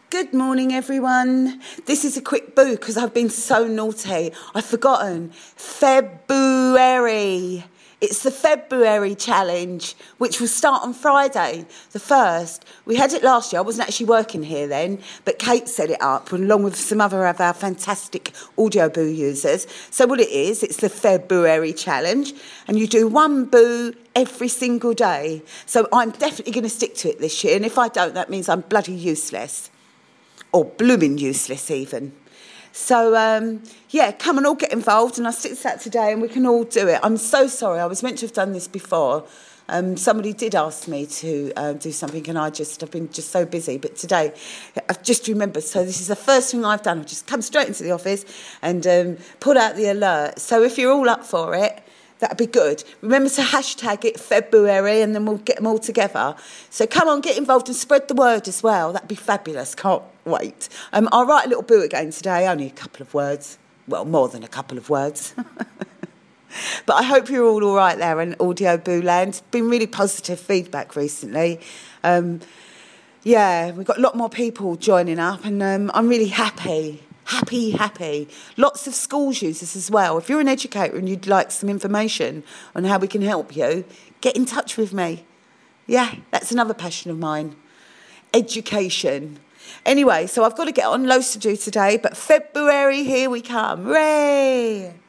Good morning, everyone. This is a quick boo because I've been so naughty. I've forgotten. February. It's the February challenge, which will start on Friday, the 1st. We had it last year. I wasn't actually working here then, but Kate set it up along with some other of our fantastic Audio Boo users. So what it is, it's the February challenge, and you do one boo every single day. So I'm definitely going to stick to it this year, and if I don't, that means I'm bloody useless. Or blooming useless even. So, come and all get involved, and I'll stick to that today and we can all do it. I'm so sorry, I was meant to have done this before. Somebody did ask me to do something and I've been just so busy. But today, I've just remembered, so this is the first thing I've done. I've just come straight into the office and put out the alert. So if you're all up for it, that'd be good. Remember to hashtag it February and then we'll get them all together. So come on, get involved and spread the word as well. That'd be fabulous. Can't wait. I'll write a little boo again today, only a couple of words. Well, more than a couple of words. But I hope you're all right there in Audio Boo Land. Been really positive feedback recently. We've got a lot more people joining up and I'm really happy. Happy. Lots of schools users as well. If you're an educator and you'd like some information on how we can help you, get in touch with me. Yeah, that's another passion of mine. Education. Anyway, so I've got to get on, loads to do today, but February, here we come. Hooray!